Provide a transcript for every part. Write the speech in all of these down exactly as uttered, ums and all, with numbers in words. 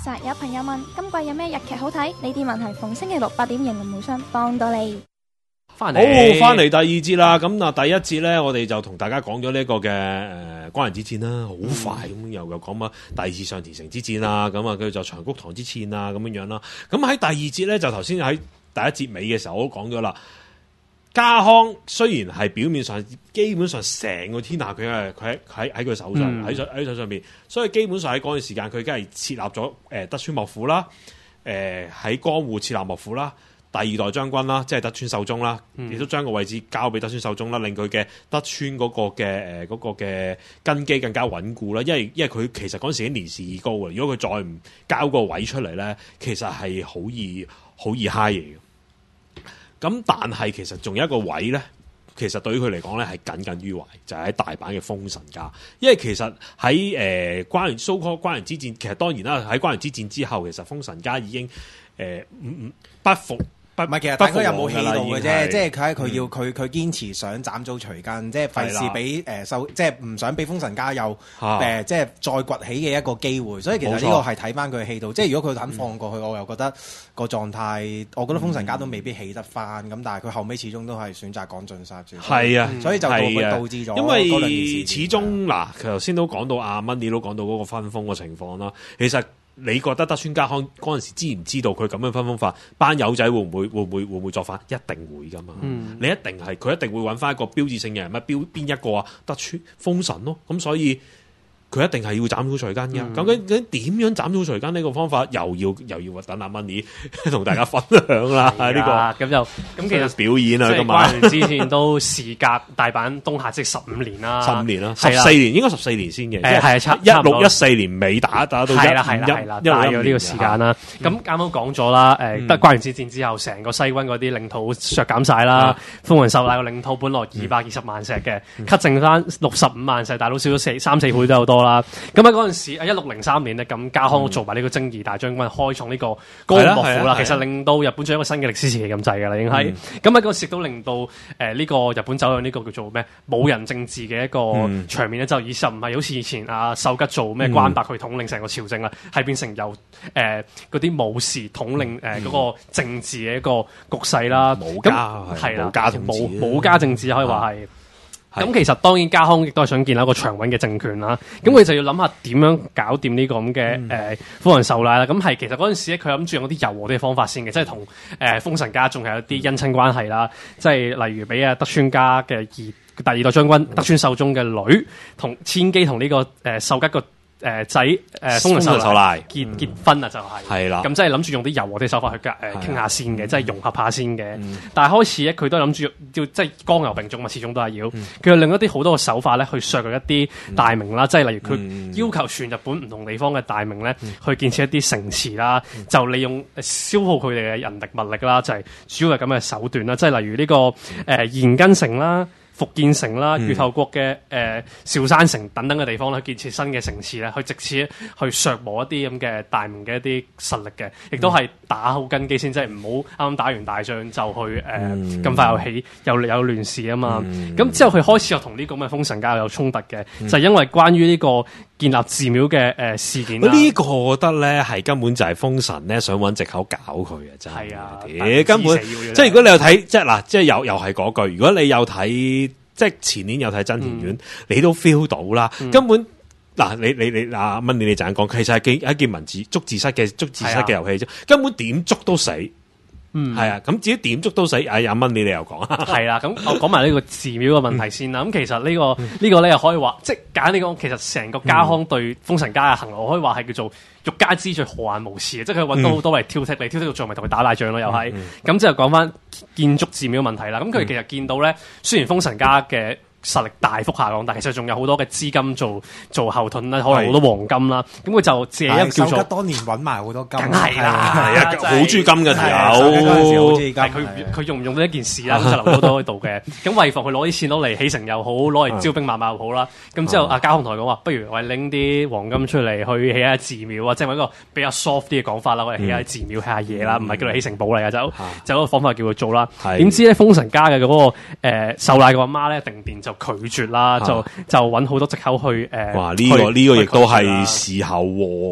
實有朋友問今季有咩日劇好睇？呢啲問題逢星期六八點型嘅無雙幫到你。 翻好，翻嚟第二節啦。咁啊，第一節咧，我哋就同大家講咗呢一個嘅誒關人之戰啦，好快咁、嗯、又又講乜第二次上田城之戰啦，咁啊，佢就長谷堂之戰啦，咁樣樣啦。咁喺第二節咧，就頭先喺第一節尾嘅時候我都講咗啦。家康雖然係表面上基本上成個天下佢係佢喺喺喺佢手上喺喺手上邊，所以基本上喺嗰段時間佢梗係設立咗誒、呃、德川幕府啦，誒喺江戶設立幕府啦，第二代將軍啦，即係德川秀忠啦，亦、嗯、都將個位置交俾德川秀忠啦，令佢嘅德川嗰個嘅誒嗰個嘅根基更加穩固啦。因為因為佢其實嗰陣時已經年事已高嘅，如果佢再唔交個位出嚟咧，其實係好易好易嗨嘢嘅。咁但係其實仲有一個位咧，其實對於佢嚟講咧係耿耿於懷，就係、是、喺大阪嘅豐臣家。因為其實喺誒關原蘇科關原之戰，其實當然啦，喺關原之戰之後，其實豐臣家已經誒唔唔不服。 唔係，其實大家有冇氣度嘅啫，即係佢佢要佢佢堅持想斬草除根，即係費事俾誒受，即係唔想俾豐臣家有誒、呃、即係再崛起嘅一個機會。所以其實呢個係睇翻佢嘅氣度，即係如果佢肯放過去，嗯、我又覺得個狀態，我覺得豐臣家都未必起得翻。咁、嗯、但係佢後尾始終都係選擇趕盡殺絕。係啊，所以就導致咗。 因為始終嗱，佢頭先都講到阿 Money 都講到嗰個分封嘅情況啦，其實。你覺得德川家康嗰陣時知唔知道佢咁樣分封法，班友仔會唔會會唔會會唔會作反？一定會噶嘛！嗯、你一定係佢一定會揾翻一個標誌性嘅人物，標邊一個啊？德川豐臣咯，咁所以。佢一定係要斬草除根嘅，咁究竟點樣斬草除根呢個方法，又要又要等阿 Money 同大家分享啦。呢、這個咁就咁其實表演啊，今晚之前都時隔大阪東下即十五年啦， 十五年啦，十四年應該十四年先嘅， 誒係差一六一四年尾打打到一係啦係啦係啦，大約呢個時間啦。咁啱啱講咗啦，誒得關原之戰之後，成個西軍嗰啲領土削減晒啦，豐臣秀賴個領土本來二百二十萬石嘅，cut剩翻六十五萬石，大佬少咗四三四倍都有多啦。咁喺嗰陣時，一六零三年咧，咁家康做埋呢個征夷大將軍，開創呢個高木幕府啦。其實令到日本進入一個新嘅歷史時期咁滯㗎啦，已經係。咁喺嗰時都令到誒呢、呃這個日本走向呢個叫做咩冇人政治嘅一個場面咧，就以實唔係好似以前阿秀吉做咩關白去統領成個朝政啦，係、嗯、變成由誒嗰啲武士統領誒嗰、呃嗯那個政治嘅一個局勢啦。 武家係啦， 武家政治， 武家政治可以話係。咁其實當然家康亦都係想建立一個長穩嘅政權啦，咁佢、嗯、就要諗下點樣搞掂呢個咁嘅誒豐臣秀賴啦。咁係其實嗰陣時咧，佢諗住用啲柔和啲嘅方法先嘅，即係同誒豐臣家仲係有啲姻親關係啦，即係例如俾阿德川家嘅二第二代將軍德川秀忠嘅女同千機同呢個誒秀吉個誒仔誒豐臣秀賴結結婚啊，就係係啦，咁即係諗住用啲柔和啲手法去誒傾下先嘅，即係融合下先嘅。但係開始咧，佢都諗住要即係剛柔並重嘛，始終都係要佢用另一啲好多嘅手法咧，去削弱一啲大名啦，即係例如佢要求全日本唔同地方嘅大名咧，去建設一啲城池啦，就利用消耗佢哋嘅人力物力啦，就係主要係咁嘅手段啦，即係例如呢個誒延根城啦。福建城啦、越後國嘅誒韶山城等等嘅地方咧，建設新嘅城市咧，去藉此去削磨一啲咁嘅大名嘅一啲實力嘅，亦都係打好根基先，即係唔好啱啱打完大仗就去誒咁、呃嗯、快又起又有亂事啊嘛。咁、嗯、之後佢開始又同呢個咁嘅豐臣家有衝突嘅，嗯、就係因為關於呢個建立寺廟嘅誒事件。呢個我覺得咧係根本就係豐臣咧想揾藉口搞佢嘅，真係。係啊，根本即係如果你有睇，即係嗱，即係又又係嗰句，如果你有睇。即係前年有睇真田院，嗯、你都 feel 到啦。嗯、根本嗱，你你你阿 Money 你陣間講，其實係一件文字捉字蝨嘅捉字蝨嘅遊戲啫。根本點捉都死。嗯，係啊，咁至於點捉都死，哎呀 Money 你又講啊？ 係啦，咁我講埋呢個寺廟嘅問題先啦。咁、嗯、其實、這個這個、呢個呢個咧又可以話，即係簡單啲講，其實成個家康對豐臣家嘅行為，我可以話係叫做欲加之罪，何患無辭嘅，即係佢揾到好多嚟挑剔你，挑剔到最後咪同佢打大仗咯，又係。咁之後講翻建築寺廟嘅問題啦。咁佢其實見到咧，雖然豐臣家嘅實力大幅下降，但其實仲有好多嘅資金做做後盾啦，可能好多黃金啦。咁佢就借一個叫做， 當年揾埋好多金， 梗係啦， 係啊，好中意金嘅條友。 佢佢用唔用到一件事啦，咁就留好多喺度嘅。咁為防佢攞啲錢攞嚟起城又好，攞嚟招兵買馬又好啦。咁之後阿家康同佢講話，不如我哋拎啲黃金出嚟去起下寺廟啊，即係揾一個比較 soft 啲嘅講法啦，我哋起下寺廟起下嘢啦，唔係叫佢起城堡嚟嘅，就就嗰個方法叫佢做啦。點知咧豐臣家嘅嗰個誒秀賴嘅阿媽咧定電就拒絕啦，就就揾好多藉口去誒。 哇！呢個呢個亦都係事後禍，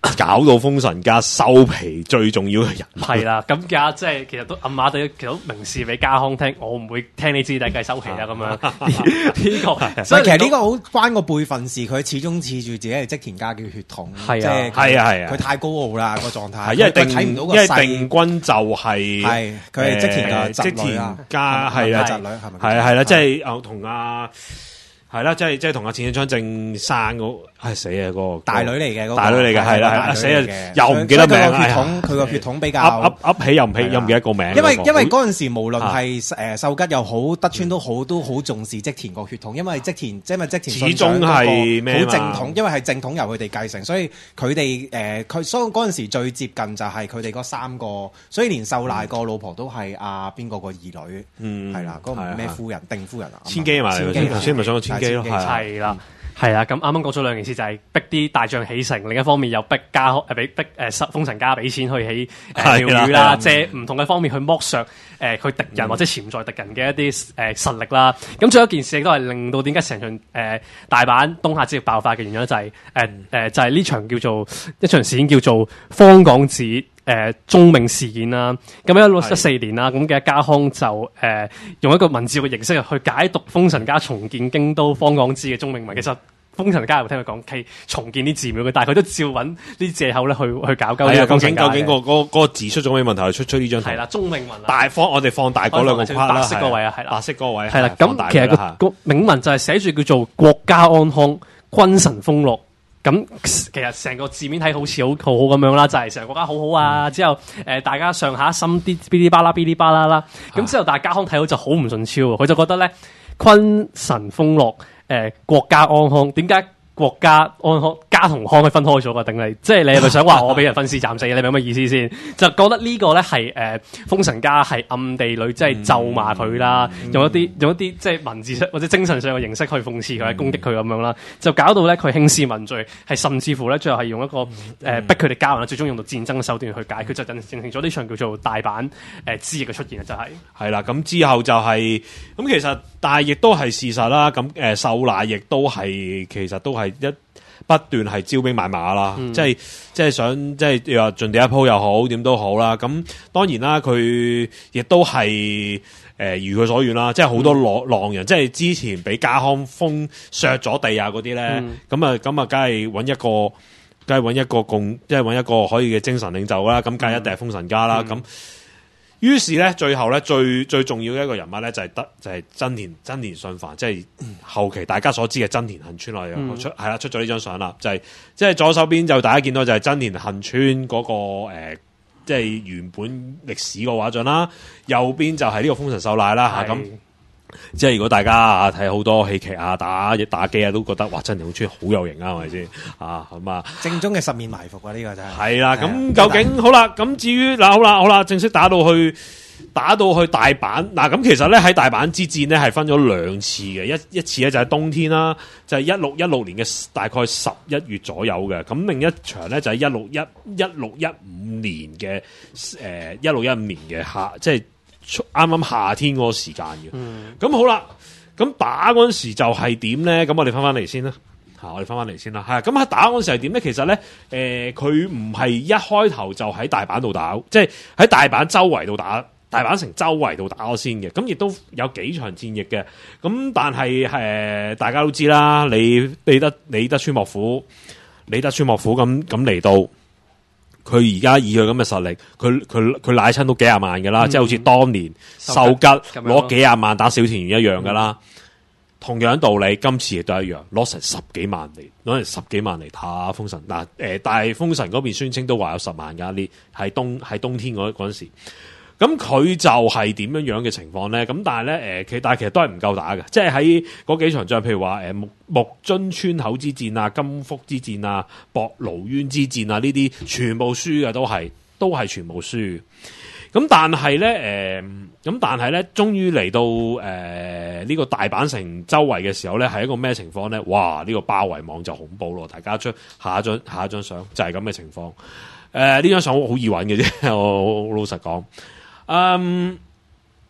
搞到封神家收皮最重要嘅人物。 係啦，咁而家即係其實都暗啞地，其實都明示俾家康聽，我唔會聽你知底計收皮啦咁樣。呢個所以其實呢個好關個輩分事，佢始終恃住自己係織田家嘅血統， 係啊， 係啊係啊， 佢太高傲啦個狀態， 因為定睇唔到個因為勢定軍就係係佢係織田嘅織田家係啊， 侄女係咪？ 係啊係啦，即係誒同阿。係啦，即係即係同阿淺野昌正生嗰係死啊！嗰個大女嚟嘅， 大女嚟嘅係啦係啦，死啊又唔記得名， 佢個血統佢個血統比較噏噏噏起又唔起，又唔記得個名。 因為因為嗰陣時無論係誒秀吉又好，德川都好，都好重視織田個血統，因為織田即係因為織田始終係咩好正統，因為係正統由佢哋繼承，所以佢哋誒佢所以嗰陣時最接近就係佢哋嗰三個，所以連秀賴個老婆都係阿邊個個二女，嗯係啦，嗰個咩夫人定夫人啊？ 千機嘛，頭先咪想講千機咯， 係啦。係啦，咁啱啱講咗兩件事，就係、是、逼啲大將起城，另一方面又逼家誒俾逼誒封神家俾錢去起誒廟宇啦，借唔同嘅方面去剝削誒佢敵人或者潛在敵人嘅一啲誒、呃、實力啦。咁仲有一件事亦都係令到點解成場誒、呃、大阪東夏之役爆發嘅原因就係誒誒就係、是、呢場叫做一場事件叫做方廣寺誒、呃、宗銘事件啦。咁一六一四年啦，咁嘅家康就誒、呃、用一個文字嘅形式去解讀豐臣家重建京都方廣寺嘅宗銘文，其實。豐臣家有聽佢講，係重建啲寺廟嘅，但係佢都照揾啲藉口咧去去搞鳩。係啊， 究竟究竟個嗰嗰個字出咗咩問題？出出呢張圖係啦，宗銘文大方，我哋放大嗰兩個框啦， 白色嗰位啊，係啦， 白色嗰位係啦。咁其實個個銘文就係寫住叫做國家安康、君臣豐樂。咁其實成個字面睇好似好好好咁樣啦，就係成個國家好好啊。之後誒大家上下心啲嗶哩吧啦嗶哩吧啦啦。咁之後但係家康睇到就好唔順超，佢就覺得咧君臣豐樂。誒、呃、國家安康，點解國家安康家同康係分開咗㗎？定係即係你係咪想話我俾人分屍斬死？你明唔明意思先？就覺得呢個咧係誒豐臣家係暗地裏即係咒罵佢啦，嗯、用一啲用一啲即係文字上或者精神上嘅形式去諷刺佢、嗯、攻擊佢咁樣啦，就搞到咧佢興師問罪，係甚至乎咧最後係用一個誒、呃、逼佢哋交人，最終用到戰爭嘅手段去解決，就形成咗呢場叫做大阪誒之役嘅出現啊！就係係啦，咁之後就係、是、咁其實，但係亦都係事實啦。咁誒秀賴亦都係其實都係一不斷係招兵買馬啦，嗯、即係即係想即係又話盡地一鋪又好，點都好啦。咁當然啦，佢亦都係誒、呃、如佢所願啦。即係好多浪浪人，嗯、即係之前俾家康封削咗地啊嗰啲咧，咁啊咁啊，梗係揾一個，梗係揾一個共，即係揾一個可以嘅精神領袖啦。咁梗係一定係豐臣家啦。咁、嗯於是咧，最後咧最最重要嘅一個人物咧就係、是、得就係、是、真田真田信繁，即係後期大家所知嘅真田幸村啦。嗯、出係啦，出咗呢張相啦，就係即係左手邊就大家見到就係真田幸村嗰、那個誒，即、呃、係、就是、原本歷史個畫像啦。右邊就係呢個豐臣秀賴啦嚇咁。即係如果大家啊睇好多戲劇啊打打機啊都覺得哇真田幸村好有型啊係咪先啊咁啊正宗嘅十面埋伏啊呢、這個真係係啦咁究竟好啦咁至於嗱好啦好啦正式打到去打到去大阪嗱咁其實咧喺大阪之戰咧係分咗兩次嘅一一次咧就係冬天啦就係一六一六年嘅大概十一月左右嘅咁另一場咧就係一六一一六一五年嘅誒一六一五年嘅夏即係。啱啱夏天嗰個時間嘅，咁、嗯、好啦，咁打嗰陣時就係點咧？咁我哋翻翻嚟先啦，吓我哋翻翻嚟先啦，係咁喺打嗰陣時係點咧？其實咧，誒、呃，佢唔係一開頭就喺大阪度打，即係喺大阪周圍度打，大阪城周圍度打咗先嘅，咁亦都有幾場戰役嘅，咁但係誒、呃，大家都知啦，你李德李德川幕府，李德川幕府咁咁嚟到。佢而家以佢咁嘅實力，佢佢佢奶親都幾廿萬㗎啦，嗯、即係好似當年秀吉攞幾廿萬打小田原一樣㗎啦。嗯、同樣道理，今次亦都一樣，攞成十幾萬嚟，攞成十幾萬嚟打豐臣。嗱、呃，誒，但係豐臣嗰邊宣稱都話有十萬㗎，呢係冬係冬天嗰嗰陣時。咁佢就係點樣樣嘅情況咧？咁但係咧，誒、呃，其但係其實都係唔夠打嘅，即係喺嗰幾場仗，譬如話誒木木津川口之戰啊、金福之戰啊、博盧淵之戰啊，呢啲全部輸嘅都係都係全部輸。咁但係咧，誒、呃，咁但係咧，終於嚟到誒呢、呃這個大阪城周圍嘅時候咧，係一個咩情況咧？哇！呢、這個包圍網就恐怖咯，大家出下一張下一張相就係咁嘅情況。誒、呃，呢張相好易揾嘅啫，我，我老實講。嗯，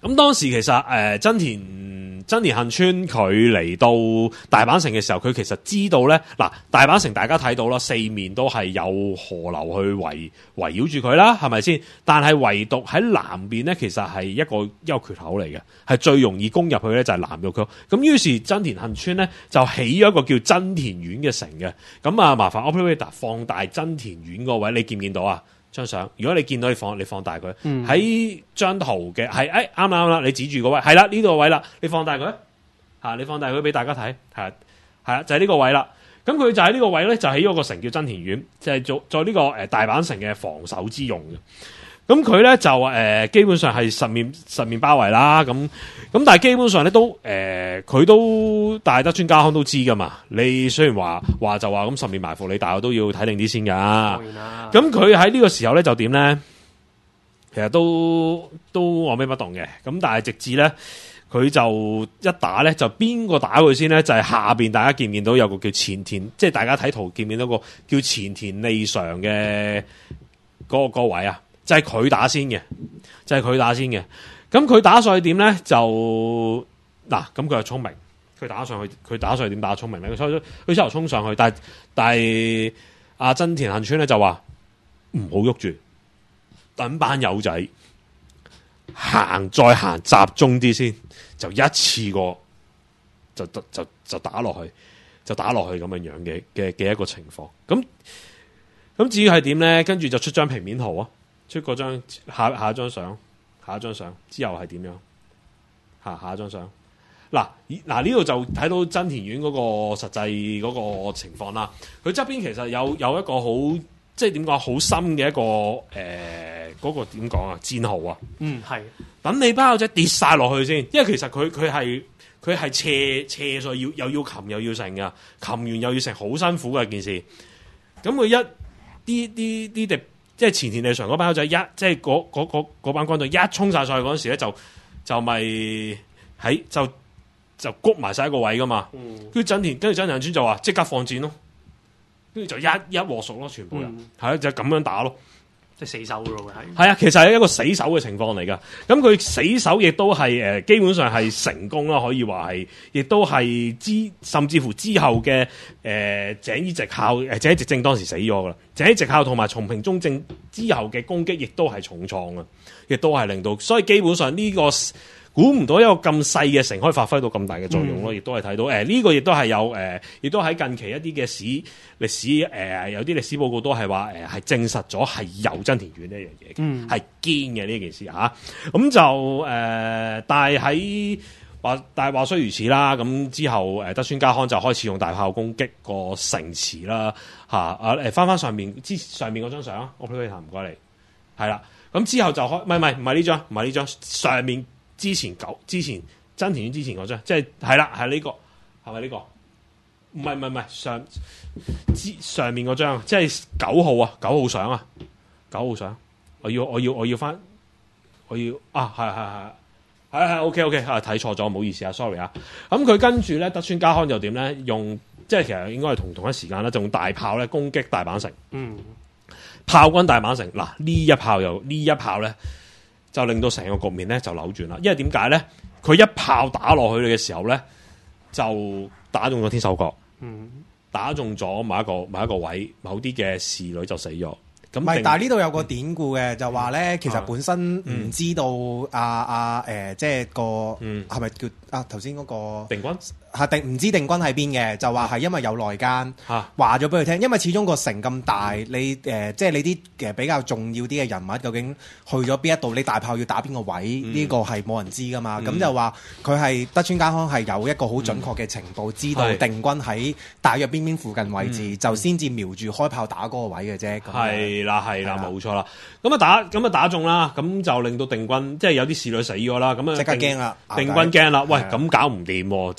咁當時其實誒、呃、真田真田幸村佢嚟到大阪城嘅時候，佢其實知道咧，嗱大阪城大家睇到啦，四面都係有河流去圍圍繞住佢啦，係咪先？但係唯獨喺南邊咧，其實係一個一個缺口嚟嘅，係最容易攻入去咧就係南玉區。咁於是真田幸村咧就起咗一個叫真田院嘅城嘅。咁啊，麻煩 operator 放大真田院嗰位，你見唔見到啊？張相，如果你見到你放你放大佢，喺張、嗯、圖嘅係誒啱啦啱啦，你指住個位係啦呢度個位啦，你放大佢吓，你放大佢俾大家睇，係係啦就係、是、呢個位啦。咁佢就喺呢個位咧就起咗個城叫真田院，就係、是、做做呢個誒大阪城嘅防守之用嘅。咁佢咧就誒、呃、基本上係十面十面包圍啦，咁咁但係基本上咧都誒佢、呃、都大德川家康都知噶嘛。你雖然話話就話咁十面埋伏你，但係我都要睇定啲先噶。咁佢喺呢個時候咧就點咧？其實都都按兵不動嘅。咁但係直至咧佢就一打咧就邊個打佢先咧？就係、是、下邊大家見唔見到有個叫前田，即係大家睇圖見唔見到個叫前田利常嘅嗰、那個嗰位啊？就係、是、佢打先嘅，就係、是、佢打先嘅。咁佢打上去點咧？就嗱，咁佢又聰明，佢打上去，佢打上去點打聰明咧？佢初佢初頭衝上去，但係但係阿真田幸村咧就話唔好喐住，等班友仔行再行集中啲先，就一次過就就就就打落去，就打落去咁樣樣嘅嘅嘅一個情況。咁咁至於係點咧？跟住就出張平面圖啊！出嗰張下下一張相，下一張相之後係點樣？下下一張相，嗱嗱呢度就睇到真田院嗰個實際嗰個情況啦。佢側邊其實有有一個好即係點講好深嘅一個誒嗰、呃嗰個點講啊戰壕啊。 嗯，係。等你班友仔跌晒落去先，因為其實佢佢係佢係斜斜上要又要擒又要成噶，擒完又要成，好辛苦嘅件事。咁佢一啲啲啲敵。即係前田利常嗰班友仔一，即係嗰嗰嗰班軍隊一衝晒上去嗰陣時咧，就就咪喺就就谷埋晒一個位噶嘛。跟住真田，跟住真田村就話即刻放箭咯，跟住就一一鑊熟咯，全部人係咯、嗯，就咁樣打咯， 即係死守咯，係。 係啊，其實係一個死守嘅情況嚟噶。咁佢死守亦都係誒，基本上係成功啦，可以話係，亦都係之甚至乎之後嘅誒井伊直孝誒井伊直正當時死咗噶啦。井伊直孝同埋松平忠正之後嘅攻擊，亦都係重創啊！亦都係令到，所以基本上呢、這個估唔到一個咁細嘅城可以發揮到咁大嘅作用咯。亦、嗯、都係睇到誒，呢、呃這個亦都係有誒，亦、呃、都喺近期一啲嘅史歷史誒、呃，有啲歷史報告都係話誒，係、呃、證實咗係有真田院呢樣嘢嘅，係堅嘅呢件事嚇。咁、啊、就誒、呃，但係喺話，但係話雖如此啦。咁之後誒，德川家康就開始用大炮攻擊個城池啦。嚇啊誒，翻翻上面之上面嗰張相，我俾佢睇唔該你，係啦。咁之後就開，唔係唔係唔係呢張，唔係呢張上面之前九之前真田院之前嗰張，即係係啦，係呢個係咪呢個？唔係唔係唔係上之上面嗰張，即係九號啊，九號相啊，九號相。我要我要我要翻，我要啊係係係。係係 OK OK 啊，睇錯咗，唔好意思啊 ，sorry 啊。咁佢跟住咧，德川家康就點咧？用即係其實應該係同同一時間咧，就用大炮咧攻擊大阪城。嗯，炮轟大阪城嗱，呢一炮又呢一炮咧，就令到成個局面咧就扭轉啦。因為點解咧？佢一炮打落去嘅時候咧，就打中咗天守閣。嗯，打中咗某一個某一個位，某啲嘅侍女就死咗。 唔係，但係呢度有個典故嘅，就話咧，其實本身唔知道啊啊誒，即係個係咪叫啊頭先嗰個定軍係定唔知定軍喺邊嘅，就話係因為有內奸話咗俾佢聽，因為始終個城咁大，你誒即係你啲誒比較重要啲嘅人物究竟去咗邊一度，你大炮要打邊個位，呢個係冇人知噶嘛。咁就話佢係德川家康係有一個好準確嘅情報，知道定軍喺大約邊邊附近位置，就先至瞄住開炮打嗰個位嘅啫。 係啦，係啦，冇錯啦。咁啊打，咁啊打中啦，咁就令到定軍即係有啲侍女死咗啦。咁啊即刻驚啦，定軍驚啦。喂，咁搞唔掂，就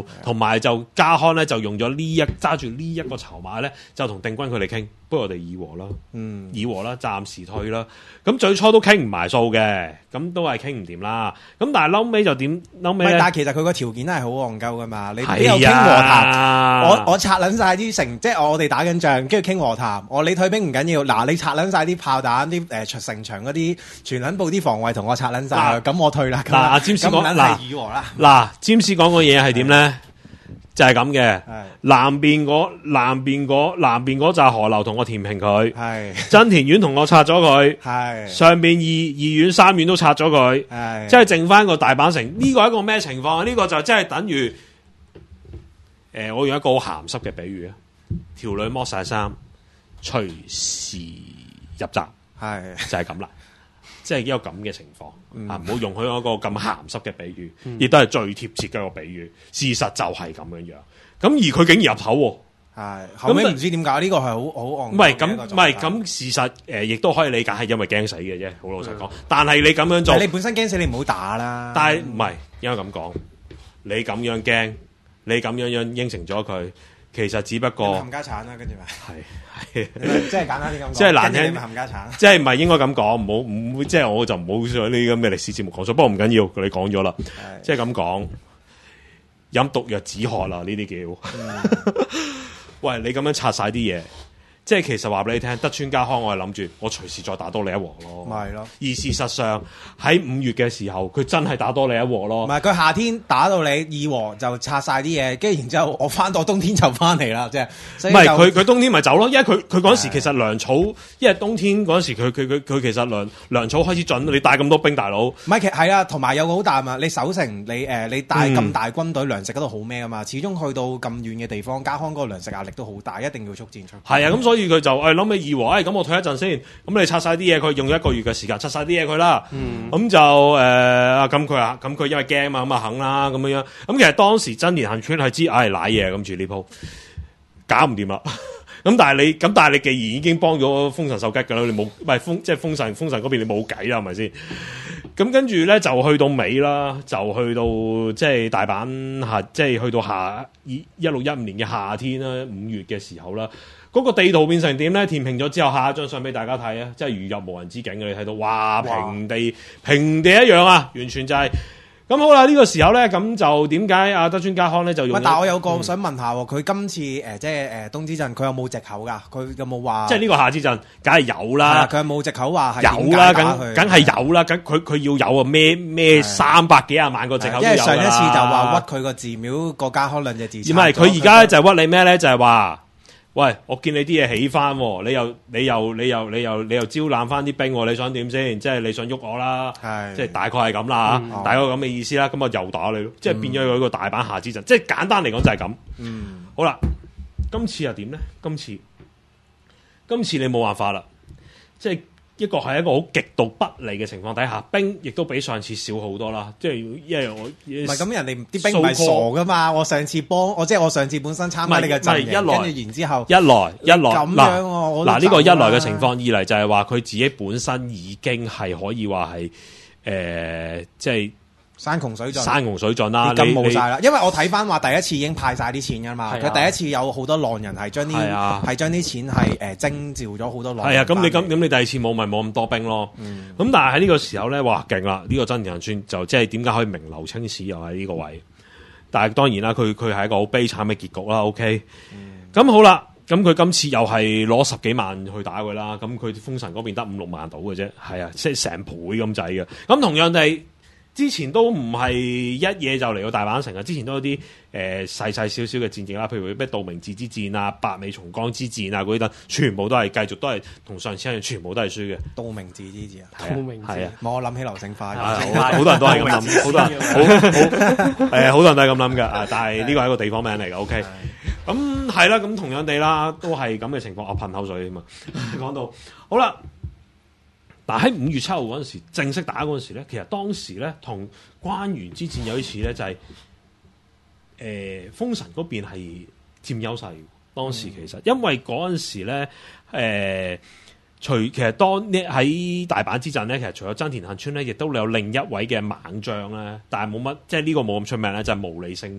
同埋就家康咧就用咗呢一揸住呢一個籌碼咧，就同定軍佢哋傾，不如我哋議和啦，嗯，議和啦，暫時退啦。咁最初都傾唔埋數嘅，咁都係傾唔掂啦。咁但係嬲尾就點？嬲尾但係其實佢個條件係好戇鳩噶嘛，你邊有傾和談？我我拆撚晒啲城，即係我哋打緊仗，跟住傾和談。我你退兵唔緊要，嗱你拆撚晒啲炮彈、啲誒城牆嗰啲全撚部啲防衛同我拆撚晒，咁我退啦。嗱， 阿詹士講嗱， 議和啦。 嗱，詹士講個嘢係點咧？就係咁嘅，南邊嗰南邊嗰南邊嗰紮河流同我填平佢，真田院同我拆咗佢，上邊二二院三院都拆咗佢，即係剩翻個大阪城。呢個係一個咩情況？呢個就即係等於，誒，我用一個好鹹濕嘅比喻啊，條女剝晒衫，隨時入閘，係就係咁啦。即係一個咁嘅情況、嗯、啊！唔好容許一個咁鹹濕嘅比喻，亦都係最貼切嘅一個比喻。事實就係咁樣樣。咁而佢竟然入口喎，係後尾唔知點解呢個係好好戇。 唔係咁，唔係咁事實誒，亦、呃、都可以理解係因為驚死嘅啫。好老實講，嗯、但係你咁樣做， 你本身驚死，你唔好打啦。 但係唔係應該咁講，你咁樣驚，你咁樣樣應承咗佢。其實只不過冚家產啦，跟住咪係係，即係簡單啲咁講， 即係難聽冚家產， 即係唔係應該咁講，唔好唔會，即係我就唔好上呢啲咁嘅歷史節目講咗。不過唔緊要，你講咗啦，即係咁講，飲毒藥止渴啦，呢啲叫。嗯、喂，你咁樣拆晒啲嘢。即係其實話俾你聽，德川家康我係諗住我隨時再打多你一鑊咯， 咪咯。 而事實上喺五月嘅時候，佢真係打多你一鑊咯。 唔係佢夏天打到你議和就拆晒啲嘢，跟住然之後我翻到冬天就翻嚟啦，即係。唔係佢佢冬天咪走咯，因為佢佢嗰陣時其實糧草，因為冬天嗰陣時佢佢佢佢其實糧糧草開始盡，你帶咁多兵大佬。唔係其實係啊，同埋有個好大嘛，你守城你誒、呃、你帶咁大軍隊、嗯、糧食嗰度好咩啊嘛，始終去到咁遠嘅地方，家康嗰個糧食壓力都好大，一定要速戰速決。 係啊，咁所以佢就誒諗起議和，誒、哎、咁我退一陣先，咁你拆晒啲嘢，佢用一個月嘅時間拆晒啲嘢佢啦，咁、嗯、就誒咁佢啊，咁佢因為驚嘛，咁啊肯啦，咁樣樣，咁其實當時真田幸村係知，唉瀨嘢，咁住呢鋪搞唔掂啦，咁但係你，咁但係你既然已經幫咗豐臣秀吉噶啦，你冇，唔係豐即係豐臣豐臣嗰邊你冇計啦，係咪先？咁跟住咧就去到尾啦，就去到即係大阪夏，即係去到夏一六一五年嘅夏天啦，五月嘅時候啦。嗰個地圖變成點咧？填平咗之後，下一張相俾大家睇啊！即係如入無人之境嘅，你睇到哇，平地平地一樣啊！完全就係、是、咁好啦。呢、這個時候咧，咁就點解阿德川家康咧就用？ 但係我有個想問下，佢、嗯、今次誒、呃、即係誒、呃、冬之陣，佢有冇藉口㗎？佢有冇話？ 即係呢個夏之陣，梗係有啦。 佢有冇藉口話係有啦，梗梗係有啦。咁佢佢要有啊咩咩三百幾廿萬個藉口都有啦。因為上一次就話屈佢個寺廟個家康兩隻字。 唔係，佢而家就屈你咩咧？就係、是、話。喂，我見你啲嘢起翻，你又你又你又你又你又招攬翻啲兵，你想點先？即係你想喐我啦，即係大概係咁啦吓，大概咁嘅意思啦。咁啊又打你咯，即係變咗有一個大阪夏之陣。即係簡單嚟講就係咁。嗯，好啦，今次又點咧？今次今次你冇辦法啦，即係。一個係一個好極度不利嘅情況底下，兵亦都比上次少好多啦。即係因為我唔係咁，人哋啲兵唔係傻噶嘛。我上次幫我即係我上次本身參加呢個陣營，跟住然之後一來一來咁樣嗱嗱呢個一來嘅情況，二嚟就係話佢自己本身已經係可以話係誒即係。山窮水盡，山窮水盡啦，咁冇晒啦。因為我睇翻話第一次已經派晒啲錢噶嘛，佢、啊、第一次有好多浪人係將啲係將啲錢係誒徵召咗好多浪人。係啊，咁你咁咁你第二次冇咪冇咁多兵咯。咁、嗯、但係喺呢個時候咧，哇勁啦！呢、呢個真田信就即係點解可以名留青史又喺呢個位？但係當然啦，佢佢係一個好悲慘嘅結局啦。OK，咁、嗯、好啦，咁佢今次又係攞十幾萬去打佢啦。咁佢豐臣嗰邊得五六萬到嘅啫，係啊，即係成倍咁滯嘅。咁同樣地。之前都唔係一嘢就嚟到大阪城啊！之前都有啲誒細細少少嘅戰役啦，譬如咩道明寺之戰啊、八尾松江之戰啊嗰啲等，全部都係繼續都係同上次一樣，全部都係輸嘅。道明寺之戰啊，道明寺啊，我諗起流星花園，好多人都係咁諗，好多人好誒，好多人都係咁諗㗎啊！但係呢個係一個地方名嚟嘅 ，OK。咁係啦，咁同樣地啦，都係咁嘅情況，我噴口水啊嘛。講到好啦。但喺五月七號嗰陣時正式打嗰陣時咧，其實當時咧同關原之戰有啲似咧，就係誒豐臣嗰邊係佔優勢。當時其實、嗯、因為嗰陣時咧，誒、呃、除其實當呢喺大阪之陣咧，其實除咗真田幸村咧，亦都有另一位嘅猛將咧，但係冇乜，即係呢個冇咁出名咧，就係、是、毛利星永。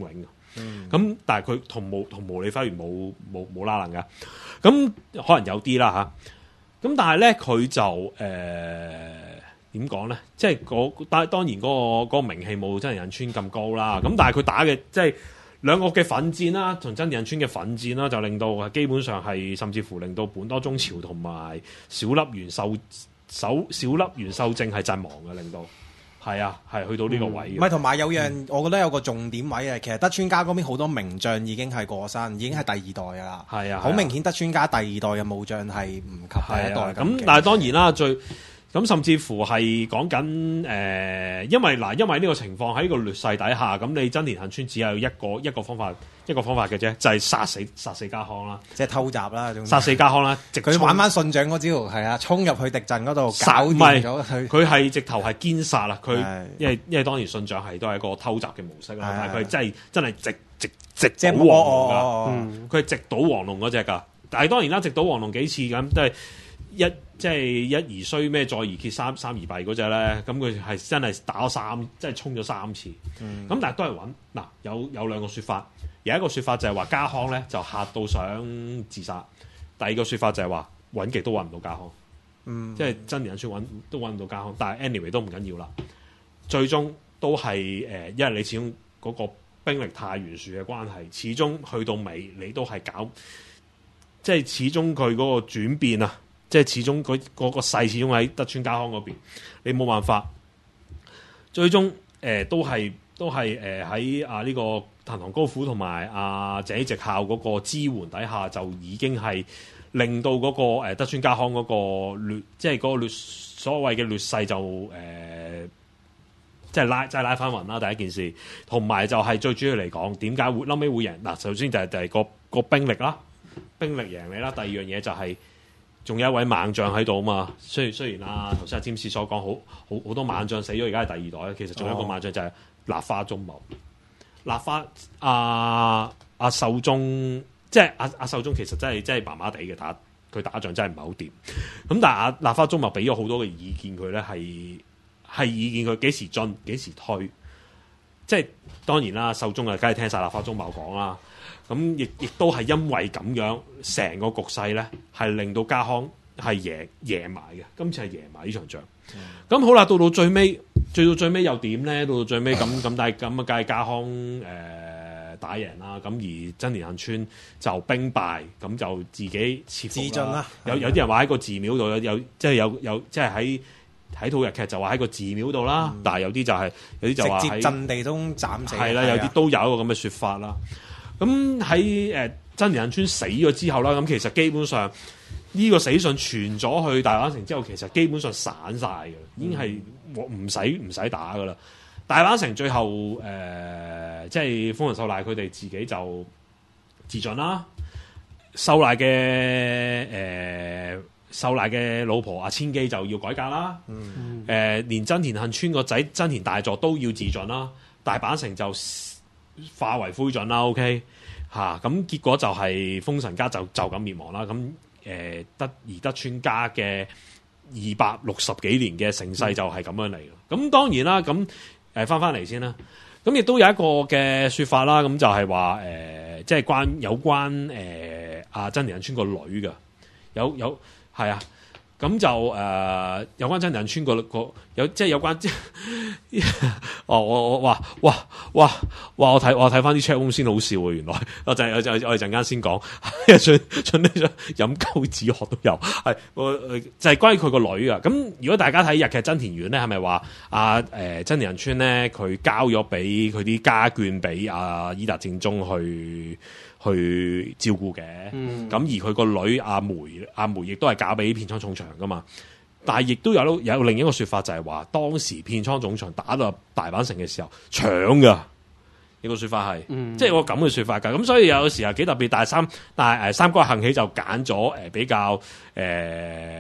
咁、嗯、但係佢同毛同毛利輝元冇冇冇拉能㗎。咁可能有啲啦嚇。咁但係咧佢就誒點講咧？即係嗰當當然嗰、嗰個嗰個名氣冇真人村咁高啦。咁但係佢打嘅即係。兩個嘅奮戰啦，同真人村嘅奮戰啦，就令到基本上係甚至乎令到本多忠朝同埋小笠原秀手小笠原秀正係陣亡嘅，令到係啊，係去到呢個位嘅。 唔係同埋有樣，嗯、我覺得有個重點位嘅，其實德川家嗰邊好多名將已經係過身，已經係第二代㗎啦。係啊，好明顯德川家第二代嘅武將係唔及第一代咁。咁、啊、但係當然啦，最咁甚至乎係講緊誒，因為嗱，因為呢個情況喺呢個劣勢底下，咁你真田幸村只有一個一個方法，一個方法嘅啫，就係、是、殺死殺死家康啦，即係偷襲啦，殺死家康啦，佢玩翻信長嗰招，係啊，衝入去敵陣嗰度搞掂咗佢，佢係直頭係堅殺啦，佢因為因為當然信長係都係一個偷襲嘅模式啦，但係佢真係真係直直直倒黃龍㗎，佢係直倒黃龍嗰隻㗎，但係當然啦，直倒黃龍幾次咁都係。一即係一而衰咩，再而竭三三而弊嗰隻咧，咁佢係真係打咗三，即係衝咗三次。咁、嗯、但係都係穩嗱，有有兩個説法，有一個説法就係話家康咧就嚇到想自殺，第二個説法就係話揾極都揾唔到家康，嗯、即係真人出揾都揾唔到家康。但係 anyway 都唔緊要啦，最終都係誒、呃，因為你始終嗰個兵力太懸殊嘅關係，始終去到尾你都係搞，即係始終佢嗰個轉變啊。即係始終佢嗰個勢始終喺德川家康嗰邊，你冇辦法。最終誒、呃、都係都係誒喺啊呢個藤堂高虎同埋阿井直孝嗰個支援底下，就已經係令到嗰、那個、呃、德川家康嗰個劣，即係嗰個劣所謂嘅劣勢就誒、呃，即係拉即係拉翻勻啦。第一件事，同埋就係最主要嚟講，點解會後尾會贏？嗱，首先就係、是、就係、是、個個兵力啦，兵力贏你啦。第二樣嘢就係、是。仲有一位猛將喺度啊嘛，雖然雖然啊頭先阿詹士所講好好好多猛將死咗，而家係第二代，其實仲有一個猛將就係立花忠茂。立花阿阿秀忠，即係阿阿秀忠其實真係真係麻麻地嘅打，佢打仗真係唔係好掂。咁但係阿立花忠茂俾咗好多嘅意見佢咧，係係意見佢幾時進幾時退。即係當然啦，秀忠啊，梗係聽晒立花忠茂講啦。咁亦亦都係因為咁樣，成個局勢咧係令到家康係贏贏埋嘅。今次係贏埋呢場仗。咁、嗯、好啦，到到最尾，最到最尾又點咧？到到最尾咁咁，但係咁啊，梗係家康誒、呃、打贏啦。咁而真田幸村就兵敗，咁就自己撤伏啦。有有啲人話喺個寺廟度，有有即係有有即係喺睇套日劇就話喺個寺廟度啦。嗯、但係有啲就係、是、有啲就話喺陣地中斬死。係啦，有啲都有一個咁嘅説法啦。咁喺誒真田幸村死咗之後啦，咁其實基本上呢個死訊傳咗去大阪城之後，其實基本上散晒嘅，已經係唔使唔使打噶啦。大阪城最後誒、呃、即係豐臣秀賴佢哋自己就自盡啦。秀賴嘅誒秀賴嘅老婆阿千基就要改革啦。誒、嗯呃、連真田幸村個仔真田大佐都要自盡啦。大阪城就化為灰燼啦 ，OK 嚇、啊，咁結果就係豐臣家就就咁滅亡啦。咁誒德而德川家嘅二百六十幾年嘅盛世就係咁樣嚟咯。咁、嗯、當然啦，咁誒翻翻嚟先啦。咁亦都有一個嘅説法啦，咁就係話誒，即係關有關誒阿真田幸村個女嘅，有有係啊。咁就誒、呃、有關真田幸村個個有即係有關，哦我我哇哇哇哇我睇我睇翻啲 chat room 先好笑喎，原來我就係我就我哋陣間先講，盡盡呢種飲鳩子學都有，係我就係、是、關於佢個女啊。咁如果大家睇日劇真田丸咧，係咪話阿誒真田幸村咧佢交咗俾佢啲家眷俾阿伊達政宗去去照顧嘅，咁、嗯、而佢個女阿梅阿梅亦都係嫁俾片倉重長噶嘛，但係亦都有有另一個説法就係話，當時片倉重長打到大阪城嘅時候搶噶，呢、這個説法係，嗯、即係個咁嘅説法㗎。咁所以有時候幾特別，但係三但係誒三國幸喜就揀咗誒比較誒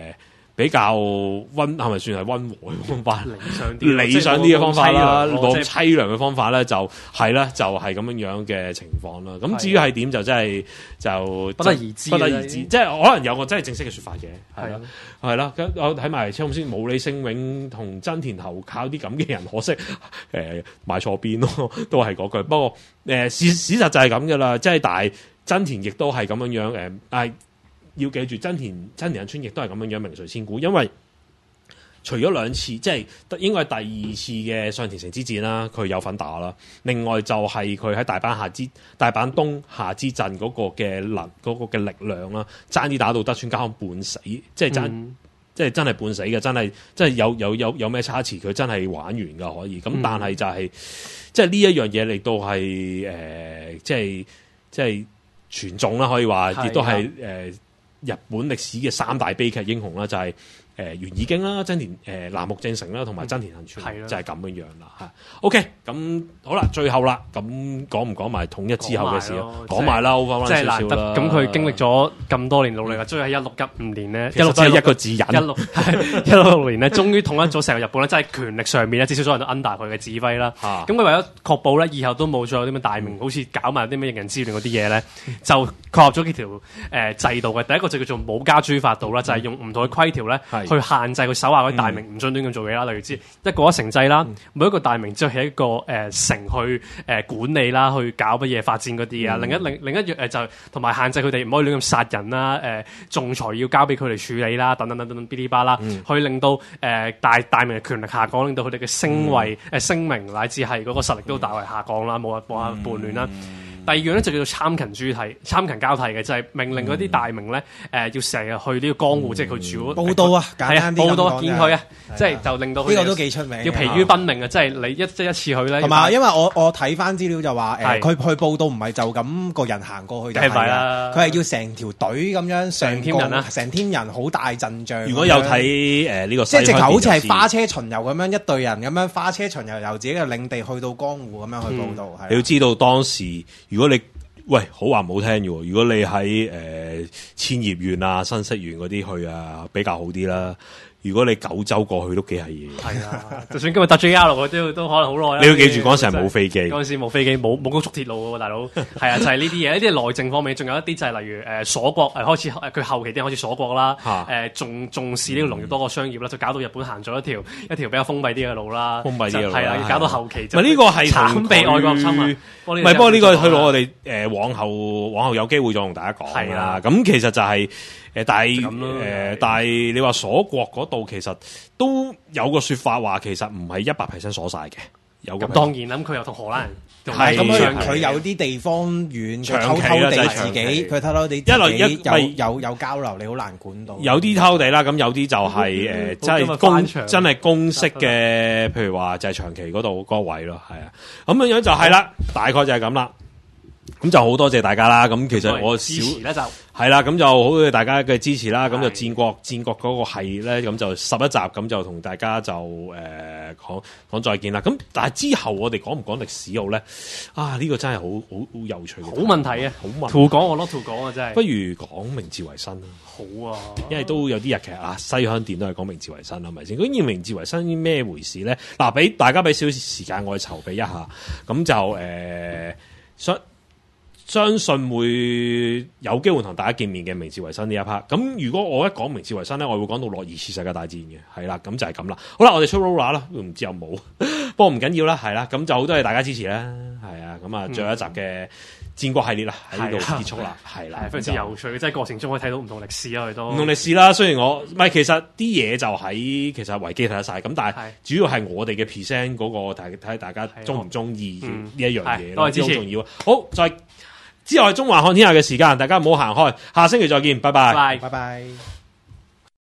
比較溫係咪算係溫和嘅方法？ 理想啲， 理想啲嘅方法啦，冇咁淒淒涼嘅方法咧，就係啦，就係咁樣樣嘅情況啦。咁至於係點就真係就不得而知， 不得而知。即係可能有個真係正式嘅説法嘅，係啦，係啦。咁我睇埋先，冇理聖永同真田投靠啲咁嘅人，可惜誒買錯邊咯，都係嗰句。不過誒事事實就係咁嘅啦，即係但係真田亦都係咁樣樣誒，但係。要記住，真田真田村亦都係咁樣樣名垂千古，因為除咗兩次，即係應該係第二次嘅上田城之戰啦，佢有份打啦。另外就係佢喺大阪下之大阪東下之陣嗰個嘅能嗰個嘅力量啦，爭啲打到德川家康半死，即係爭、嗯、即係真係半死嘅，真係真係有有有有咩差池，佢真係玩完㗎可以。咁但係就係、是嗯、即係呢一樣嘢嚟到係誒，即係即係傳頌啦，可以話亦都係誒。日本歷史嘅三大悲劇英雄啦，就係誒源義經啦、真田誒楠木正成啦，同埋真田幸村，嗯、就係咁樣樣啦嚇。OK，咁好啦，最後啦，咁講唔講埋統一之後嘅事咯？講埋啦，好翻翻少少啦。咁佢經歷咗咁多年努力啊，終於喺一六一五年咧，一六真係一個字忍。一六一六六年咧，終於統一咗成個日本咧，即係權力上面咧，至少所有人都 under 佢嘅指揮啦。咁佢為咗確保咧，以後都冇再有啲咩大名，好似搞埋啲咩應人之亂嗰啲嘢咧，就確立咗幾條誒制度嘅。第一個就叫做武家諸法度啦，就係用唔同嘅規條咧。去限制佢手下嗰啲大名唔准亂咁做嘢啦，例如知一個一城制啦，嗯、每一個大名之後係一個誒、呃、城去誒、呃、管理啦，去搞乜嘢發展嗰啲啊。另一另另一樣誒就同埋限制佢哋唔可以亂咁殺人啦，誒、呃、仲裁要交俾佢哋處理啦，等等等等嗶哩吧啦，嗯、去令到誒、呃、大大名嘅權力下降，令到佢哋嘅聲位誒、嗯呃、聲名乃至係嗰個實力都大為下降啦，冇冇下叛亂啦。嗯第二樣咧就叫做參勤諸替、參勤交替嘅，就係、是、命令嗰啲大名咧，誒、呃、要成日去呢個江戶，嗯、即係佢住嗰報到啊，簡單啲報到見佢啊，即係就令到呢個都幾出名，要疲於奔命啊！即係你一即一次去咧，同埋因為我我睇翻資料就話誒，佢、呃、去報到唔係就咁個人行過去就係啦，佢係要成條隊咁樣上添人啊，成添人好大陣仗。如果有睇誒呢個，即係直頭好似係花車巡遊咁樣，一隊人咁樣花車巡遊由自己嘅領地去到江戶咁樣去報到。嗯、你要知道當時。如果你喂好話唔好聽嘅，如果你喺誒千葉縣啊、新潟縣嗰啲去啊，比較好啲啦。如果你九州過去都幾係嘢，係啊！就算今日搭 J R 路，都都可能好耐啦。你要記住嗰陣時係冇飛機，嗰陣時冇飛機，冇冇高速鐵路嘅喎，大佬。係啊，就係呢啲嘢，呢啲係內政方面，仲有一啲就係例如誒鎖國，誒開始佢後期啲開始鎖國啦，誒重重視呢個農業多過商業啦，就搞到日本行咗一條一條比較封閉啲嘅路啦，封閉啲嘅路係啦，搞到後期就呢個係慘被外國侵啊！唔係，不過呢個去到我哋誒往後往後有機會再同大家講啦。咁其實就係。誒，但係誒、呃，但係你話鎖國嗰度其實都有個說法話，其實唔係一百 percent 鎖晒嘅。有咁當然啦，咁佢又同荷蘭人係咁佢佢有啲地方遠，佢偷偷地自己，佢偷偷地一來一有有有交流，你好難管到。有啲偷地啦，咁有啲就係誒，即係公真係公式嘅，譬如話就係長期嗰度嗰個位咯，係啊，咁樣樣就係啦，大概就係咁啦。咁就好多謝大家啦！咁其實我支持咧就係啦，咁就好謝大家嘅支持啦。咁就戰國戰國嗰個係咧，咁就十一集，咁就同大家就誒講講再見啦。咁但係之後我哋講唔講歷史好咧？啊，呢、這個真係好好好有趣嘅好問題啊！好問題，圖講我攞圖講啊，真係。不如講明治維新啦。好啊，因為都有啲日劇啊，西鄉殿都係講明治維新啦，係咪先？咁要明治維新咩回事咧？嗱、啊，俾大家俾少少時間我去籌備一下，咁就誒相。呃相信會有機會同大家見面嘅明治維新呢一 part。咁如果我一講明治維新咧，我會講到落二次世界大戰嘅，係啦，咁就係咁啦。好啦，我哋出 roller 啦，都唔知有冇，不過唔緊要啦，係啦，咁就好多謝大家支持啦，係啊，咁啊，最後一集嘅戰國系列啦，喺呢度結束啦，係啦，非常之有趣，即係過程中可以睇到唔同歷史啊，佢都唔同歷史啦。雖然我唔係，其實啲嘢就喺其實維基睇得晒，咁但係主要係我哋嘅 present 嗰個睇睇大家中唔中意呢一樣嘢咯，都好重要。好，再。之後係中環看天下嘅時間，大家唔好行開，下星期再見，拜拜，拜拜。